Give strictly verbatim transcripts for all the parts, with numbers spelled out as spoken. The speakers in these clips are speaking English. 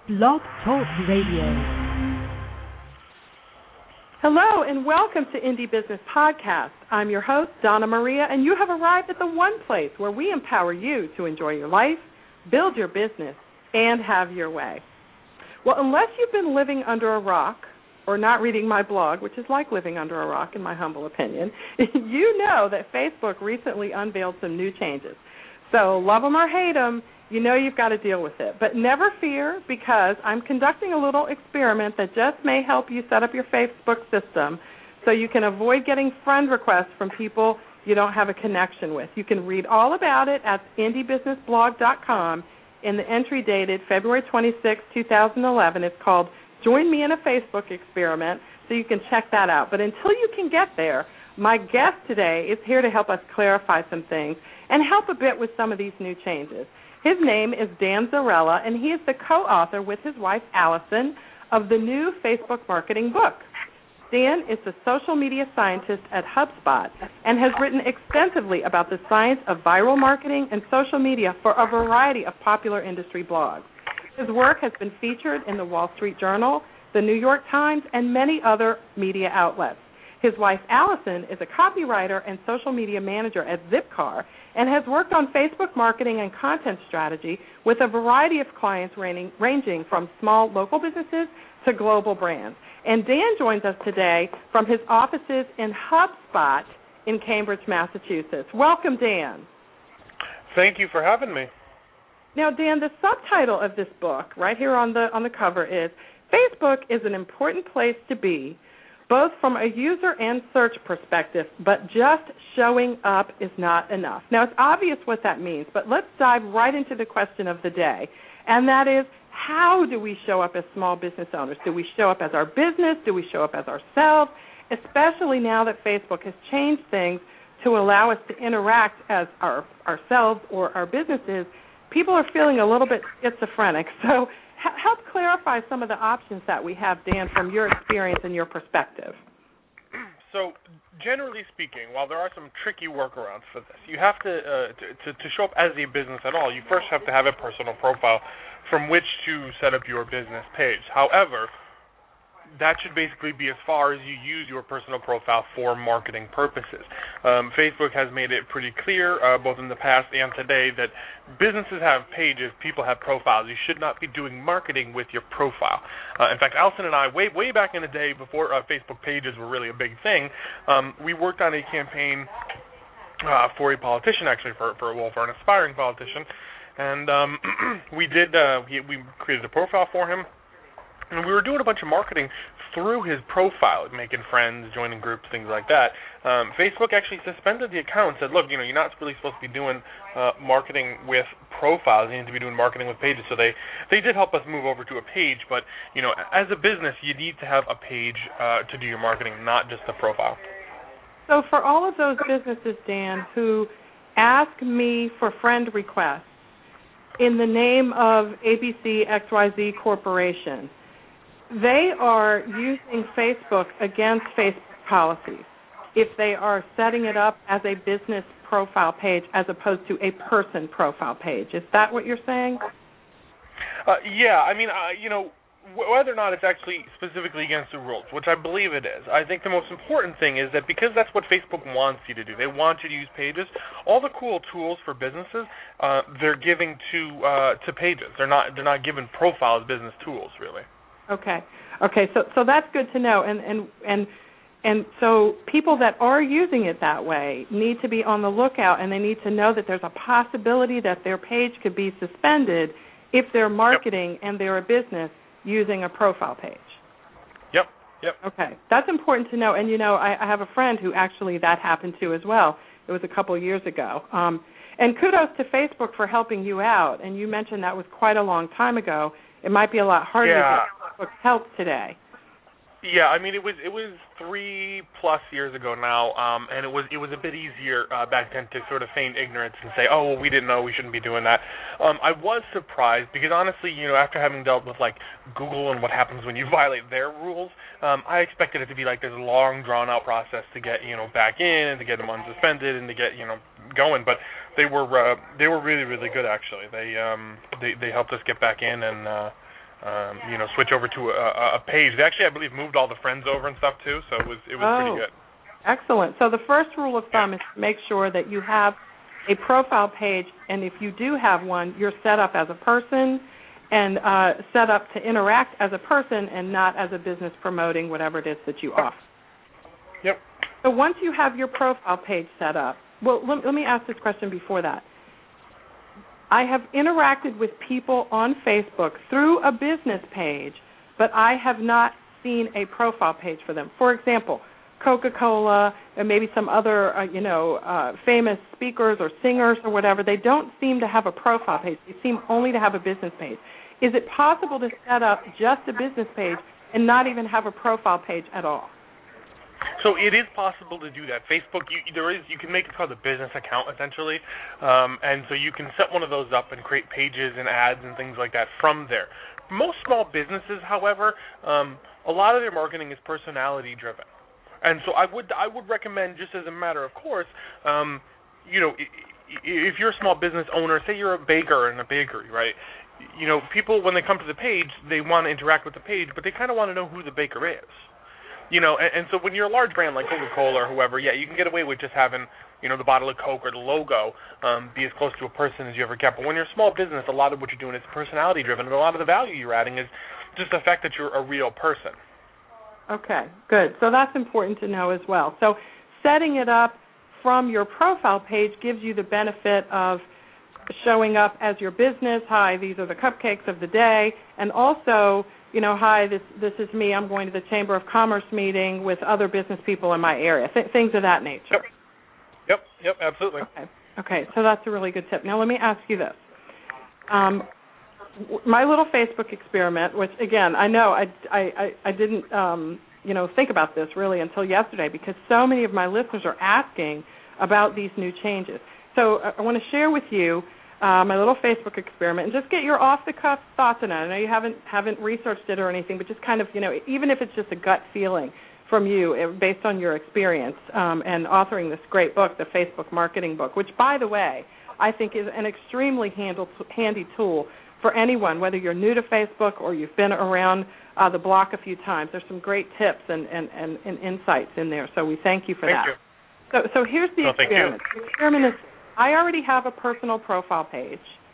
Blog Talk Radio. Hello and welcome to Indie Business Podcast. I'm your host, Donna Maria, and you have arrived at the one place where we empower you to enjoy your life, build your business, and have your way. Well, unless you've been living under a rock or not reading my blog, which is like living under a rock in my humble opinion, you know that Facebook recently unveiled some new changes. So love them or hate them, you know you've got to deal with it. But never fear, because I'm conducting a little experiment that just may help you set up your Facebook system so you can avoid getting friend requests from people you don't have a connection with. You can read all about it at indie business blog dot com in the entry dated February twenty-sixth, twenty eleven. It's called Join Me in a Facebook Experiment, so you can check that out. But until you can get there, my guest today is here to help us clarify some things and help a bit with some of these new changes. His name is Dan Zarella, and he is the co-author with his wife, Allison, of the new Facebook marketing book. Dan is a social media scientist at HubSpot and has written extensively about the science of viral marketing and social media for a variety of popular industry blogs. His work has been featured in the Wall Street Journal, the New York Times, and many other media outlets. His wife, Allison, is a copywriter and social media manager at Zipcar and has worked on Facebook marketing and content strategy with a variety of clients ranging, ranging from small local businesses to global brands. And Dan joins us today from his offices in HubSpot in Cambridge, Massachusetts. Welcome, Dan. Thank you for having me. Now, Dan, the subtitle of this book right here on the on the cover is Facebook is an important place to be, both from a user and search perspective, but just showing up is not enough. Now, it's obvious what that means, but let's dive right into the question of the day, and that is, how do we show up as small business owners? Do we show up as our business? Do we show up as ourselves? Especially now that Facebook has changed things to allow us to interact as our ourselves or our businesses, people are feeling a little bit schizophrenic. So help clarify some of the options that we have, Dan, from your experience and your perspective. So, generally speaking, while there are some tricky workarounds for this, you have to, uh, to, to show up as a business at all, you first have to have a personal profile from which to set up your business page. However, that should basically be as far as you use your personal profile for marketing purposes. Um, Facebook has made it pretty clear, uh, both in the past and today, that businesses have pages, people have profiles. You should not be doing marketing with your profile. Uh, in fact, Allison and I, way way back in the day, before uh, Facebook pages were really a big thing, um, we worked on a campaign uh, for a politician, actually, for, for, well, for an aspiring politician, and um, we did, uh, we, we created a profile for him. And we were doing a bunch of marketing through his profile, making friends, joining groups, things like that. Um, Facebook actually suspended the account and said, look, you know, you're not really supposed to be doing uh, marketing with profiles. You need to be doing marketing with pages. So they, they did help us move over to a page. But, you know, as a business, you need to have a page uh, to do your marketing, not just a profile. So for all of those businesses, Dan, who ask me for friend requests in the name of A B C X Y Z Corporation, they are using Facebook against Facebook policies if they are setting it up as a business profile page as opposed to a person profile page. Is that what you're saying? Uh, yeah, I mean, uh, you know, w- whether or not it's actually specifically against the rules, which I believe it is, I think the most important thing is that because that's what Facebook wants you to do, they want you to use pages, all the cool tools for businesses, uh, they're giving to uh, to pages. They're not they're not giving profiles business tools, really. Okay, okay, so so that's good to know, and and and and so people that are using it that way need to be on the lookout, and they need to know that there's a possibility that their page could be suspended if they're marketing yep. and they're a business using a profile page. Yep, yep. Okay, that's important to know, and you know, I, I have a friend who actually that happened to as well. It was a couple of years ago, um, and kudos to Facebook for helping you out. And you mentioned that was quite a long time ago. It might be a lot harder yeah. to get Facebook help today. Yeah, I mean it was it was three plus years ago now, um, and it was it was a bit easier uh, back then to sort of feign ignorance and say, oh, well, we didn't know, we shouldn't be doing that. Um, I was surprised because honestly, you know, after having dealt with like Google and what happens when you violate their rules, um, I expected it to be like this long drawn out process to get you know back in and to get them unsuspended and to get you know going. But they were uh, they were really really good actually. They um they they helped us get back in and. Uh, um, you know, switch over to a, a page. They actually, I believe, moved all the friends over and stuff too, so it was it was oh, pretty good. Excellent. So the first rule of thumb is to make sure that you have a profile page, and if you do have one, you're set up as a person and uh, set up to interact as a person and not as a business promoting whatever it is that you offer. Yep. So once you have your profile page set up, well, let, let me ask this question before that. I have interacted with people on Facebook through a business page, but I have not seen a profile page for them. For example, Coca-Cola and maybe some other, uh, you know, uh, famous speakers or singers or whatever, they don't seem to have a profile page. They seem only to have a business page. Is it possible to set up just a business page and not even have a profile page at all? So it is possible to do that. Facebook, you, there is, you can make it called a business account essentially, um, and so you can set one of those up and create pages and ads and things like that from there. Most small businesses, however, um, a lot of their marketing is personality driven. And so I would I would recommend, just as a matter of course, um, you know, if you're a small business owner, say you're a baker in a bakery, right? You know, people, when they come to the page, they want to interact with the page, but they kind of want to know who the baker is. You know, and, and so when you're a large brand like Coca-Cola or whoever, yeah, you can get away with just having, you know, the bottle of Coke or the logo um, be as close to a person as you ever get. But when you're a small business, a lot of what you're doing is personality driven, and a lot of the value you're adding is just the fact that you're a real person. Okay, good. So that's important to know as well. So setting it up from your profile page gives you the benefit of showing up as your business. Hi, these are the cupcakes of the day. And also, you know, hi, this this is me. I'm going to the Chamber of Commerce meeting with other business people in my area, Th- things of that nature. Yep, yep, yep, absolutely. Okay, okay. So that's a really good tip. Now let me ask you this. Um, my little Facebook experiment, which, again, I know I, I, I didn't, um, you know, think about this really until yesterday because so many of my listeners are asking about these new changes. So I want to share with you uh, my little Facebook experiment and just get your off-the-cuff thoughts on it. I know you haven't haven't researched it or anything, but just kind of, you know, even if it's just a gut feeling from you based on your experience um, and authoring this great book, the Facebook Marketing Book, which, by the way, I think is an extremely handle, handy tool for anyone, whether you're new to Facebook or you've been around uh, the block a few times. There's some great tips and, and, and, and insights in there, so we thank you for thank that. You. So, so here's the no, experiment. The experiment is I already have a personal profile page.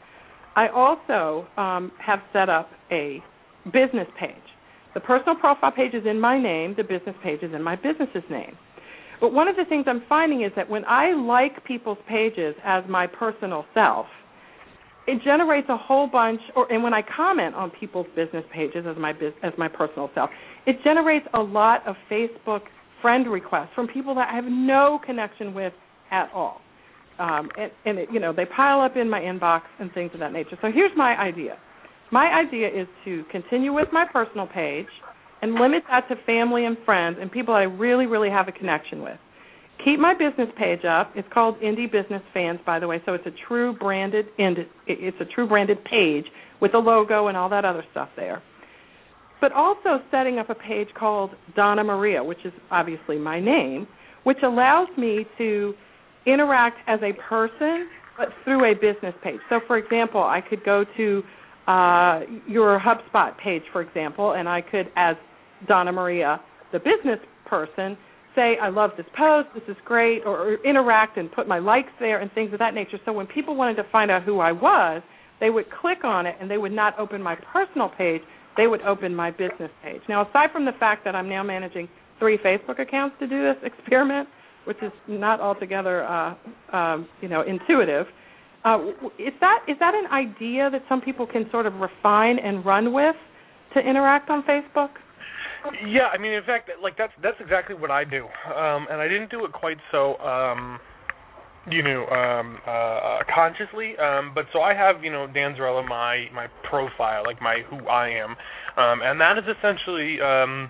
I also um, have set up a business page. The personal profile page is in my name. The business page is in my business's name. But one of the things I'm finding is that when I like people's pages as my personal self, it generates a whole bunch, or and when I comment on people's business pages as my as my personal self, it generates a lot of Facebook friend requests from people that I have no connection with at all. Um, and, and it, you know, they pile up in my inbox and things of that nature. So here's my idea. My idea is to continue with my personal page and limit that to family and friends and people I really, really have a connection with. Keep my business page up. It's called Indie Business Fans, by the way, so it's a true branded it's a true branded page with a logo and all that other stuff there. But also setting up a page called Donna Maria, which is obviously my name, which allows me to interact as a person, but through a business page. So, for example, I could go to uh, your HubSpot page, for example, and I could, as Donna Maria, the business person, say, I love this post, this is great, or, or interact and put my likes there and things of that nature. So when people wanted to find out who I was, they would click on it and they would not open my personal page, they would open my business page. Now, aside from the fact that I'm now managing three Facebook accounts to do this experiment, which is not altogether, uh, um, you know, intuitive, uh, is that is that an idea that some people can sort of refine and run with to interact on Facebook? Yeah, I mean, in fact, like that's that's exactly what I do, um, and I didn't do it quite so, um, you know, um, uh, consciously. Um, but so I have, you know, Dan Zarella, my my profile, like my who I am, um, and that is essentially um,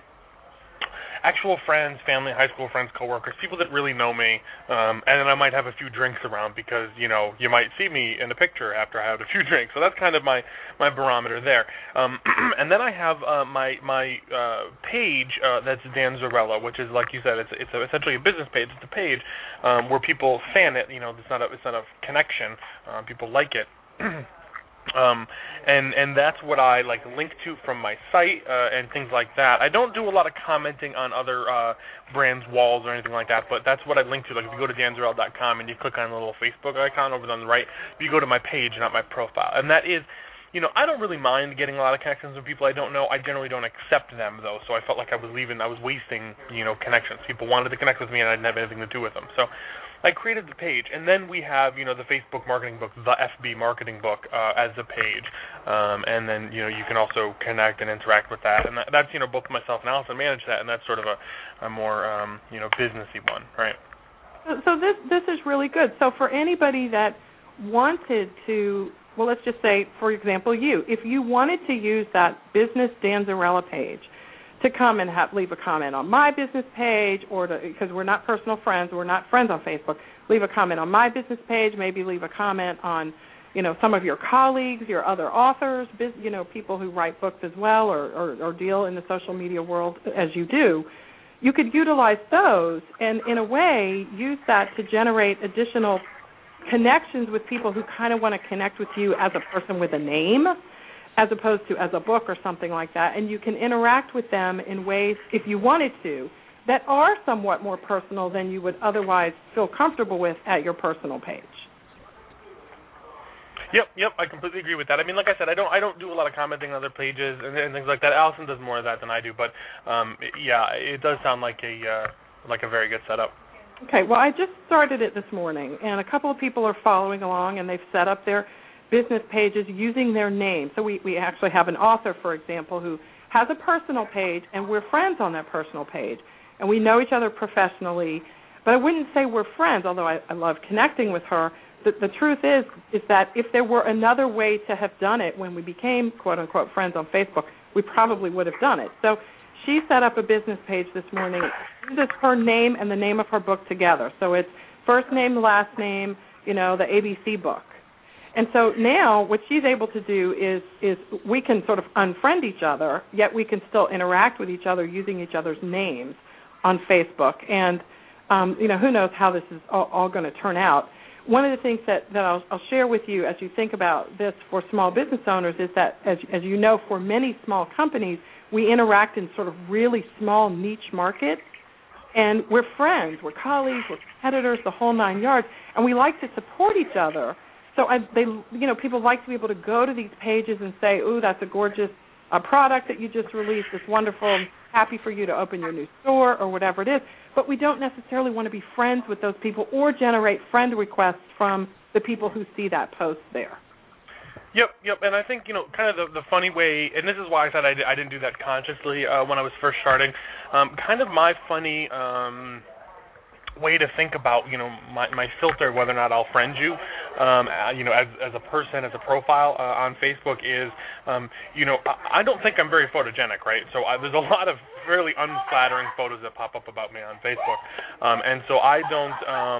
actual friends, family, high school friends, coworkers, people that really know me, um, and then I might have a few drinks around because, you know, you might see me in a picture after I had a few drinks. So that's kind of my, my barometer there. Um, and then I have uh, my my uh, page uh, that's Dan Zarella, which is, like you said, it's it's a, essentially a business page. It's a page um, where people fan it. You know, it's not a it's not a connection. Uh, people like it. Um, and and that's what I like link to from my site uh, and things like that. I don't do a lot of commenting on other uh, brands' walls or anything like that, but that's what I link to. Like if you go to dan zarrella dot com and you click on the little Facebook icon over on the right, you go to my page, not my profile. And that is, you know, I don't really mind getting a lot of connections with people I don't know. I generally don't accept them though, so I felt like I was leaving, I was wasting, you know, connections. People wanted to connect with me and I didn't have anything to do with them. So I created the page, and then we have, you know, the Facebook marketing book, the F B marketing book, uh, as a page, um, and then, you know, you can also connect and interact with that, and that, that's, you know, both myself and Allison manage that, and that's sort of a, a more, um, you know, businessy one, right? So, so this this is really good. So for anybody that wanted to, well, let's just say, for example, you, if you wanted to use that Business Dan Zarrella page to come and have, leave a comment on my business page, or to, because we're not personal friends, we're not friends on Facebook, leave a comment on my business page, maybe leave a comment on, you know, some of your colleagues, your other authors, you know, people who write books as well or, or, or deal in the social media world as you do. You could utilize those and, in a way, use that to generate additional connections with people who kind of want to connect with you as a person with a name, as opposed to as a book or something like that. And you can interact with them in ways, if you wanted to, that are somewhat more personal than you would otherwise feel comfortable with at your personal page. Yep, yep, I completely agree with that. I mean, like I said, I don't, I don't do a lot of commenting on other pages and, and things like that. Allison does more of that than I do, but um, yeah, it does sound like a uh, like a very good setup. Okay, well, I just started it this morning, and a couple of people are following along, and they've set up their business pages using their name. So we, we actually have an author, for example, who has a personal page, and we're friends on that personal page, and we know each other professionally. But I wouldn't say we're friends, although I, I love connecting with her. The, the truth is is that if there were another way to have done it when we became, quote-unquote, friends on Facebook, we probably would have done it. So she set up a business page this morning. It uses her name and the name of her book together. So it's first name, last name, you know, the A B C book. And so now what she's able to do is is we can sort of unfriend each other, yet we can still interact with each other using each other's names on Facebook. And, um, you know, who knows how this is all, all going to turn out. One of the things that, that I'll, I'll share with you as you think about this for small business owners is that, as, as you know, for many small companies, we interact in sort of really small niche markets. And we're friends, we're colleagues, we're competitors, the whole nine yards, and we like to support each other. So I, they, you know, people like to be able to go to these pages and say, "Ooh, that's a gorgeous uh, product that you just released. It's wonderful. I'm happy for you to open your new store," or whatever it is. But we don't necessarily want to be friends with those people or generate friend requests from the people who see that post there. Yep, yep, and I think, you know, kind of the, the funny way, and this is why I said I, did, I didn't do that consciously uh, when I was first starting, um, kind of my funny um, way to think about, you know, my, my filter, whether or not I'll friend you, um, uh, you know, as as a person, as a profile uh, on Facebook is, um, you know, I, I don't think I'm very photogenic, right? So I, there's a lot of fairly unflattering photos that pop up about me on Facebook, um, and so I don't... Um,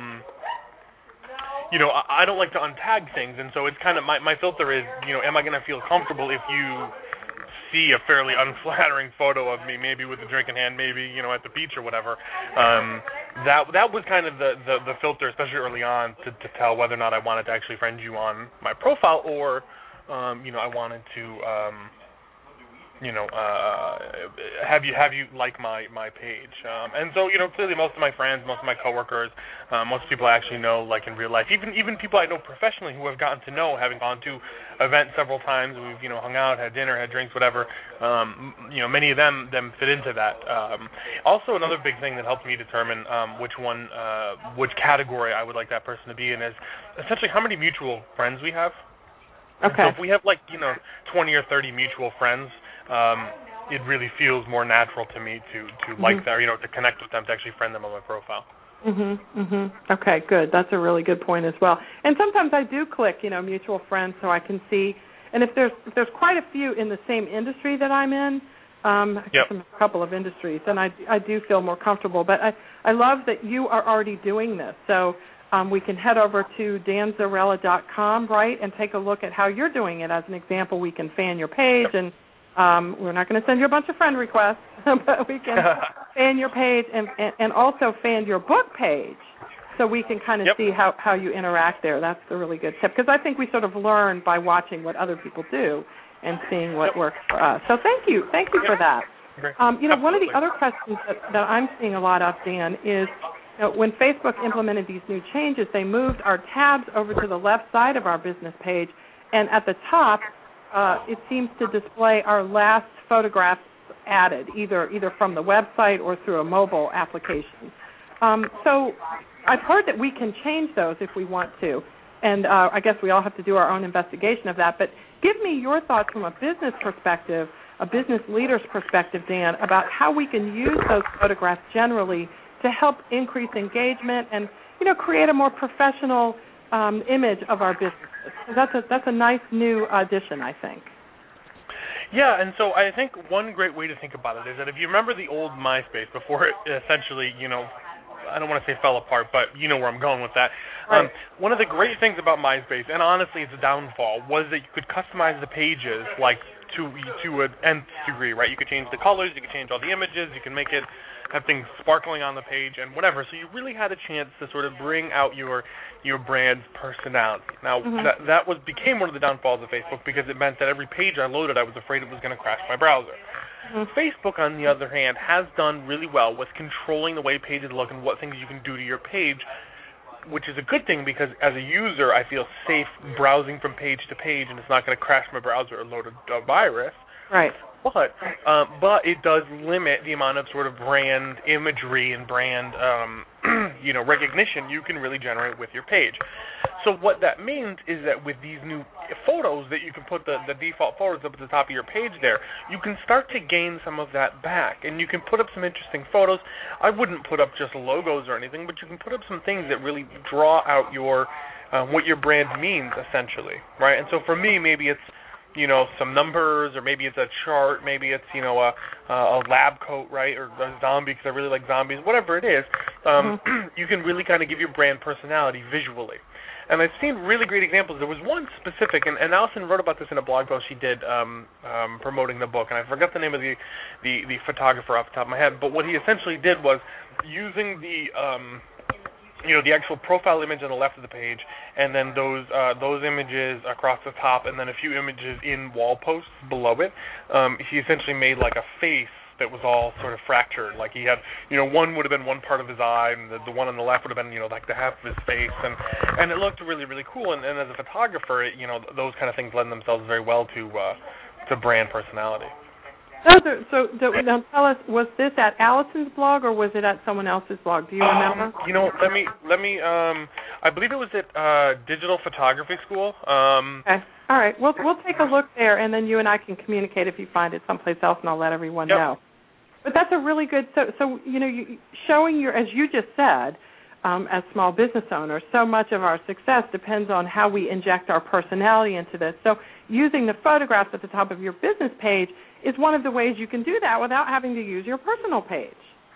You know, I don't like to untag things, and so it's kind of my my filter is, you know, am I going to feel comfortable if you see a fairly unflattering photo of me, maybe with a drink in hand, maybe, you know, at the beach or whatever. Um, that that was kind of the, the, the filter, especially early on, to, to tell whether or not I wanted to actually friend you on my profile, or, um, you know, I wanted to. Um, you know, uh, have you have you like my, my page. Um, and so, you know, clearly most of my friends, most of my coworkers, uh, most people I actually know, like in real life, even even people I know professionally who have gotten to know, having gone to events several times, we've, you know, hung out, had dinner, had drinks, whatever, um, you know, many of them, them fit into that. Um, also, another big thing that helps me determine um, which one, uh, which category I would like that person to be in is essentially how many mutual friends we have. Okay. So if we have, like, you know, twenty or thirty mutual friends, Um, it really feels more natural to me to, to mm-hmm. like that, you know, to connect with them, to actually friend them on my profile. Mhm. Mhm. Okay, good. That's a really good point as well. And sometimes I do click, you know, mutual friends, so I can see. And if there's if there's quite a few in the same industry that I'm in, um, yep. a couple of industries, then I I do feel more comfortable. But I I love that you are already doing this. So um, we can head over to dan zarrella dot com, right, and take a look at how you're doing it. As an example, we can fan your page yep. and. Um, we're not going to send you a bunch of friend requests, but we can fan your page and, and, and also fan your book page. so we can kind of yep. see how, how you interact there. That's a really good tip, because I think we sort of learn by watching what other people do and seeing what yep. works for us. So thank you. Thank you yep. for that. Um, you know, Absolutely. one of the other questions that, that I'm seeing a lot of, Dan, is you know, when Facebook implemented these new changes, they moved our tabs over to the left side of our business page, and at the top, uh, it seems to display our last photographs added, either either from the website or through a mobile application. Um, so I've heard that we can change those if we want to, and uh, I guess we all have to do our own investigation of that. But give me your thoughts from a business perspective, a business leader's perspective, Dan, about how we can use those photographs generally to help increase engagement and, you know, create a more professional um, image of our businesses. So that's a that's a nice new addition, I think. Yeah, and so I think one great way to think about it is that if you remember the old MySpace before it essentially, you know, I don't want to say fell apart, but you know where I'm going with that. Right. Um, one of the great things about MySpace, and honestly it's a downfall, was that you could customize the pages like to to an nth degree, right? You could change the colors, you could change all the images, you can make it have things sparkling on the page and whatever. So you really had a chance to sort of bring out your your brand's personality. Now mm-hmm. that that was became one of the downfalls of Facebook because it meant that every page I loaded, I was afraid it was going to crash my browser. Mm-hmm. Facebook, on the other hand, has done really well with controlling the way pages look and what things you can do to your page, which is a good thing because as a user, I feel safe browsing from page to page, and it's not going to crash my browser or load a, a virus. Right. But um, but it does limit the amount of sort of brand imagery and brand um, you know recognition you can really generate with your page. So what that means is that with these new photos that you can put the, the default photos up at the top of your page there, you can start to gain some of that back, and you can put up some interesting photos. I wouldn't put up just logos or anything, but you can put up some things that really draw out your um, what your brand means essentially, right? And so for me, maybe it's you know, some numbers, or maybe it's a chart, maybe it's, you know, a, a lab coat, right, or a zombie because I really like zombies, whatever it is, um, mm-hmm. you can really kind of give your brand personality visually. And I've seen really great examples. There was one specific, and, and Allison wrote about this in a blog post she did um, um, promoting the book, and I forgot the name of the, the, the photographer off the top of my head, but what he essentially did was using the... Um, you know, the actual profile image on the left of the page, and then those uh, those images across the top, and then a few images in wall posts below it. Um, he essentially made like a face that was all sort of fractured. Like he had, you know, one would have been one part of his eye, and the, the one on the left would have been, you know, like the half of his face, and and it looked really, really cool. And, and as a photographer, it, you know, those kind of things lend themselves very well to uh, to brand personality. So, so, so now tell us, was this at Allison's blog or was it at someone else's blog? Do you remember? Um, you know, let me let me. Um, I believe it was at uh, Digital Photography School. Um, okay. All right. We'll we'll take a look there, and then you and I can communicate if you find it someplace else, and I'll let everyone yep. know. But that's a really good. So, so you know, you, showing your, as you just said, um, as small business owners, so much of our success depends on how we inject our personality into this. So, using the photographs at the top of your business page is one of the ways you can do that without having to use your personal page.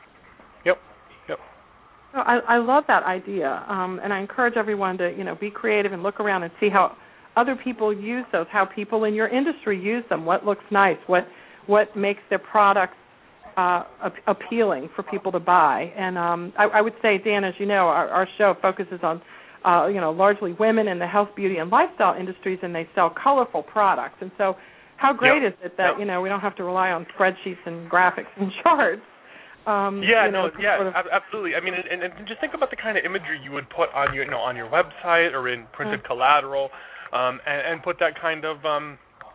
Yep, yep. So I, I love that idea, um, and I encourage everyone to, you know, be creative and look around and see how other people use those, how people in your industry use them, what looks nice, what what makes their products uh, appealing for people to buy. And um, I, I would say, Dan, as you know, our, our show focuses on, uh, you know, largely women in the health, beauty, and lifestyle industries, and they sell colorful products. And so how great yep. is it that, yep. you know, we don't have to rely on spreadsheets and graphics and charts? Um, yeah, you know, no, yeah, sort of absolutely. I mean, and, and just think about the kind of imagery you would put on your, you know, on your website or in printed mm-hmm. collateral, um, and, and put that kind of, um,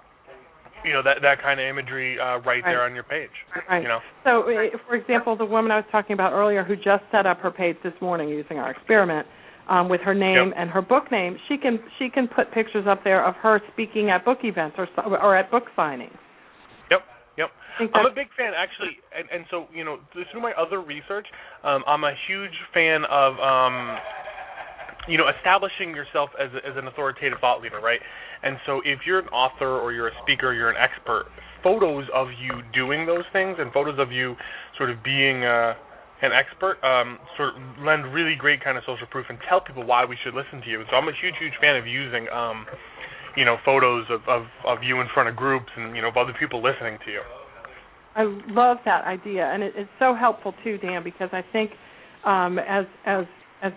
you know, that that kind of imagery uh, right, right there on your page. Right. You know. So, for example, the woman I was talking about earlier who just set up her page this morning using our experiment. Um, with her name yep. and her book name, she can she can put pictures up there of her speaking at book events or or at book signings. Yep, yep. I'm a big fan, actually, and, and so, you know, through my other research, um, I'm a huge fan of, um, you know, establishing yourself as a, as an authoritative thought leader, right? And so if you're an author or you're a speaker, you're an expert, photos of you doing those things and photos of you sort of being a an expert um, sort of lend really great kind of social proof and tell people why we should listen to you. So I'm a huge, huge fan of using, um, you know, photos of, of, of you in front of groups and, you know, of other people listening to you. I love that idea, and it, it's so helpful too, Dan, because I think um, as as as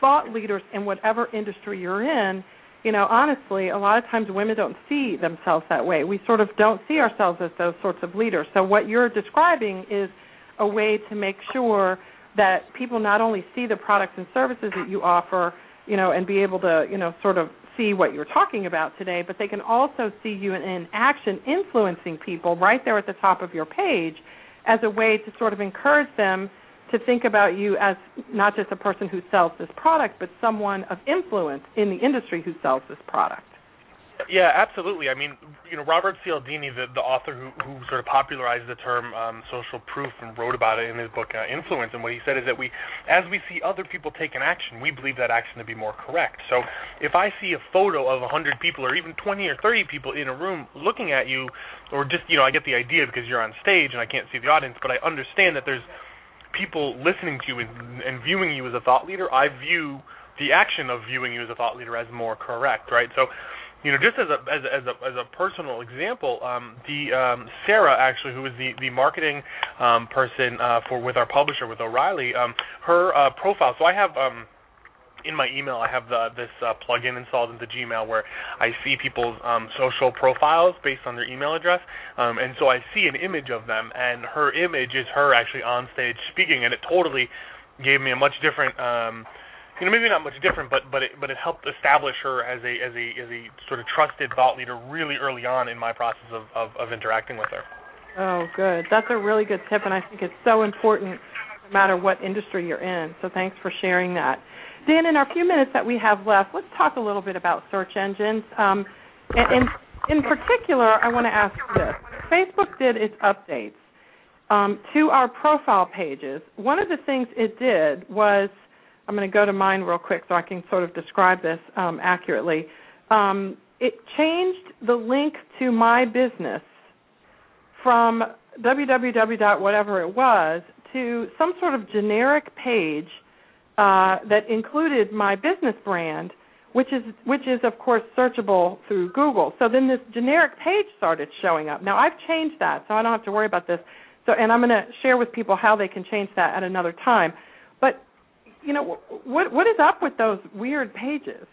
thought leaders in whatever industry you're in, you know, honestly, a lot of times women don't see themselves that way. We sort of don't see ourselves as those sorts of leaders. So what you're describing is a way to make sure that people not only see the products and services that you offer, you know, and be able to, you know, sort of see what you're talking about today, but they can also see you in, in action influencing people right there at the top of your page as a way to sort of encourage them to think about you as not just a person who sells this product, but someone of influence in the industry who sells this product. Yeah, absolutely. I mean, you know, Robert Cialdini, the, the author who, who sort of popularized the term um, social proof and wrote about it in his book uh, Influence, and what he said is that we, as we see other people take an action, we believe that action to be more correct. So if I see a photo of one hundred people or even twenty or thirty people in a room looking at you, or just, you know, I get the idea because you're on stage and I can't see the audience, but I understand that there's people listening to you and, and viewing you as a thought leader, I view the action of viewing you as a thought leader as more correct, right? So, you know, just as a as a as a, as a personal example, um, the um, Sarah actually, who is the the marketing um, person uh, for with our publisher with O'Reilly, um, her uh, profile. So I have um, in my email, I have the, this uh, plugin installed into Gmail where I see people's um, social profiles based on their email address, um, and so I see an image of them, and her image is her actually on stage speaking, and it totally gave me a much different. Um, You know, maybe not much different, but but it but it helped establish her as a as a as a sort of trusted thought leader really early on in my process of, of, of interacting with her. Oh, good. That's a really good tip, and I think it's so important no matter what industry you're in. So thanks for sharing that. Dan, in our few minutes that we have left, let's talk a little bit about search engines. Um, and, and in particular, I want to ask this. Facebook did its updates um, to our profile pages. One of the things it did was, I'm going to go to mine real quick so I can sort of describe this um, accurately. Um, it changed the link to my business from www dot whatever it was to some sort of generic page uh, that included my business brand, which is which is of course searchable through Google. So then this generic page started showing up. Now I've changed that, so I don't have to worry about this. So, and I'm going to share with people how they can change that at another time. But you know, what what is up with those weird pages?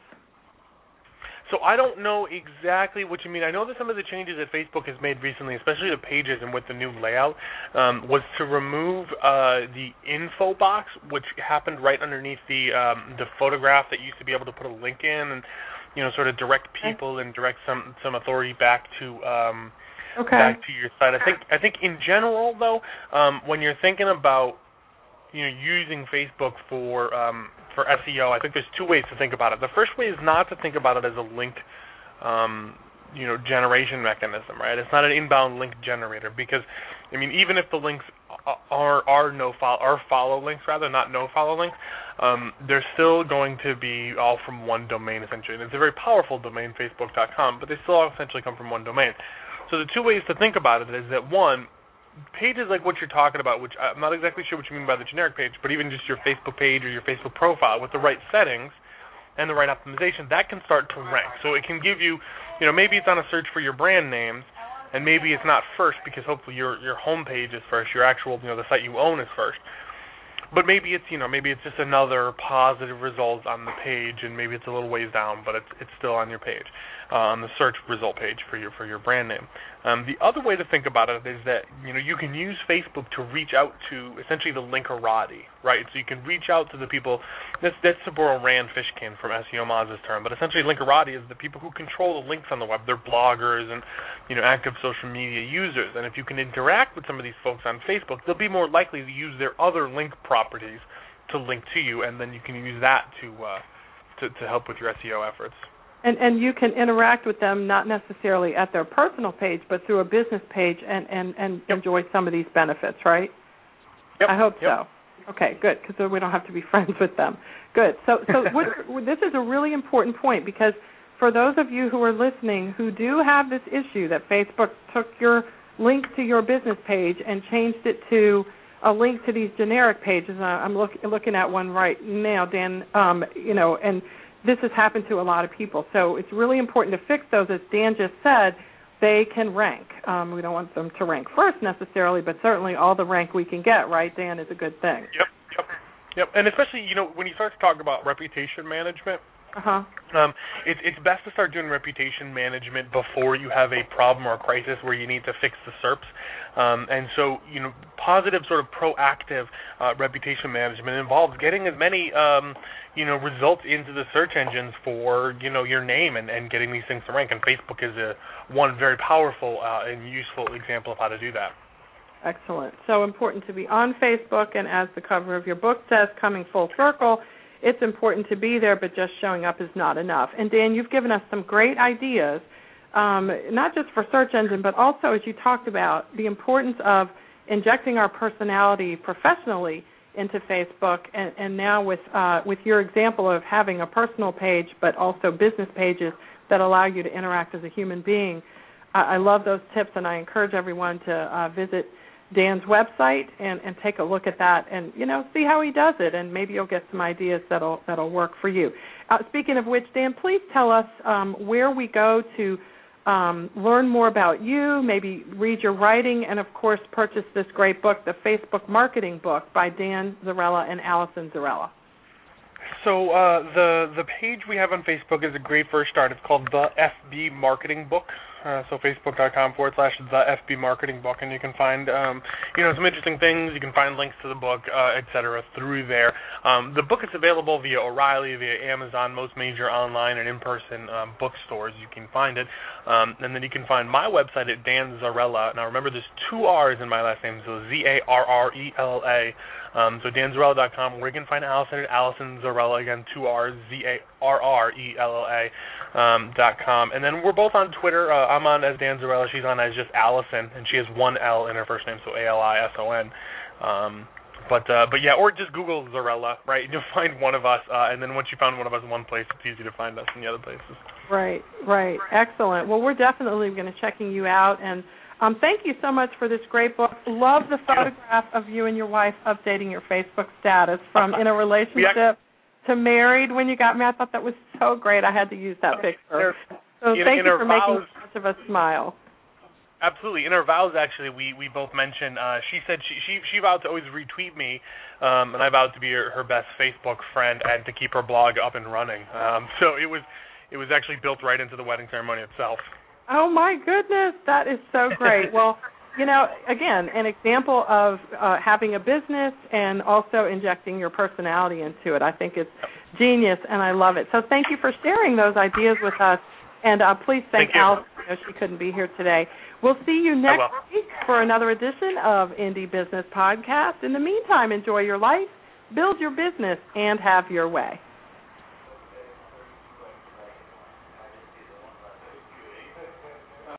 So I don't know exactly what you mean. I know that some of the changes that Facebook has made recently, especially the pages and with the new layout, um, was to remove uh, the info box, which happened right underneath the um, the photograph that used to be able to put a link in and, you know, sort of direct people and direct some, some authority back to um, okay. back to your site. I think I think in general though, um, when you're thinking about you know, using Facebook for um, for S E O, I think there's two ways to think about it. The first way is not to think about it as a link, um, you know, generation mechanism, right? It's not an inbound link generator because, I mean, even if the links are are no follow are follow links rather, not no follow links, um, they're still going to be all from one domain essentially. And it's a very powerful domain, Facebook dot com, but they still all essentially come from one domain. So the two ways to think about it is that one, pages like what you're talking about, which I'm not exactly sure what you mean by the generic page, but even just your Facebook page or your Facebook profile with the right settings and the right optimization, that can start to rank. So it can give you, you know, maybe it's on a search for your brand names, and maybe it's not first because hopefully your your home page is first, your actual, you know, the site you own is first. But maybe it's, you know, maybe it's just another positive result on the page, and maybe it's a little ways down, but it's it's still on your page, uh, on the search result page for your for your brand name. Um, the other way to think about it is that, you know, you can use Facebook to reach out to essentially the linkerati, right? So you can reach out to the people. That's that's to borrow Rand Fishkin from S E O Maz's term, but essentially linkerati is the people who control the links on the web. They're bloggers and, you know, active social media users. And if you can interact with some of these folks on Facebook, they'll be more likely to use their other link properties to link to you, and then you can use that to uh, to, to help with your S E O efforts. And and you can interact with them not necessarily at their personal page, but through a business page, and and, and yep. enjoy some of these benefits, right? Yep. I hope yep. so. Okay, good, because we don't have to be friends with them. Good. So so what, this is a really important point, because for those of you who are listening who do have this issue that Facebook took your link to your business page and changed it to a link to these generic pages. Uh, I'm look, looking at one right now, Dan, um, you know, and this has happened to a lot of people. So it's really important to fix those. As Dan just said, they can rank. Um, we don't want them to rank first necessarily, but certainly all the rank we can get, right, Dan, is a good thing. Yep, yep. Yep, and especially, you know, when you start to talk about reputation management, Uh-huh. Um, it, it's best to start doing reputation management before you have a problem or a crisis where you need to fix the S E R Ps. Um, and so, you know, positive sort of proactive uh, reputation management involves getting as many, um, you know, results into the search engines for, you know, your name and, and getting these things to rank. And Facebook is a one very powerful uh, and useful example of how to do that. Excellent. So important to be on Facebook, and as the cover of your book says, coming full circle, it's important to be there, but just showing up is not enough. And, Dan, you've given us some great ideas, um, not just for search engine, but also, as you talked about, the importance of injecting our personality professionally into Facebook, and, and now with uh, with your example of having a personal page, but also business pages that allow you to interact as a human being. Uh, I love those tips, and I encourage everyone to uh, visit Dan's website and, and take a look at that, and you know, see how he does it, and maybe you'll get some ideas that'll that'll work for you. Uh, speaking of which, Dan, please tell us um, where we go to um, learn more about you, maybe read your writing, and of course, purchase this great book, the Facebook Marketing Book by Dan Zarrella and Allison Zarrella. So uh, the the page we have on Facebook is a great first start. It's called the F B Marketing Book. Uh, so facebook.com forward slash the F B Marketing Book, and you can find um, you know some interesting things. You can find links to the book, uh, et cetera, through there. Um, the book is available via O'Reilly, via Amazon, most major online and in-person um, bookstores. You can find it, um, and then you can find my website at Dan Zarrella. Now remember, there's two R's in my last name, so Z A R R E L L A. Um, so Dan Zarrella dot com, where you can find Allison at Allison Zarrella, again, two R's, Z A R R E L L A, um, dot com. And then we're both on Twitter. Uh, I'm on as Dan Zarrella. She's on as just Allison, and she has one L in her first name, so A L I S O N. Um, but, uh, but yeah, or just Google Zarrella, right? You'll find one of us, uh, and then once you found one of us in one place, it's easy to find us in the other places. Right, right. Excellent. Well, we're definitely going to checking you out, and Um, thank you so much for this great book. Love the photograph of you and your wife updating your Facebook status from in a relationship to married when you got married. I thought that was so great. I had to use that picture. So in, thank in you for vows, making such of a smile. Absolutely. In her vows, actually, we, we both mentioned, uh, she said she, she she vowed to always retweet me, um, and I vowed to be her, her best Facebook friend and to keep her blog up and running. Um, so it was it was actually built right into the wedding ceremony itself. Oh, my goodness. That is so great. Well, you know, again, an example of uh, having a business and also injecting your personality into it. I think it's genius, and I love it. So thank you for sharing those ideas with us. And uh, please thank, thank Alice. I know she couldn't be here today. We'll see you next week for another edition of Indie Business Podcast. In the meantime, enjoy your life, build your business, and have your way.